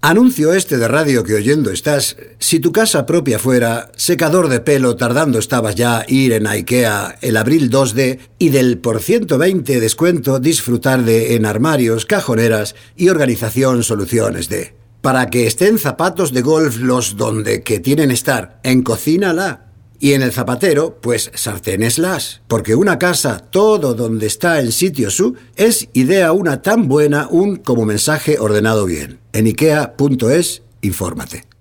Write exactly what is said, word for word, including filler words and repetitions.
Anuncio este de radio que oyendo estás. Si tu casa propia fuera secador de pelo, tardando estabas ya ir en IKEA el abril dos D y del por ciento veinte descuento disfrutar de en armarios, cajoneras y organización soluciones de. Para que estén zapatos de golf los donde que tienen estar, en cocina la. Y en el zapatero, pues sartenes las. Porque una casa, todo donde está en sitio su, es idea una tan buena un como mensaje ordenado bien. En ikea punto es, infórmate.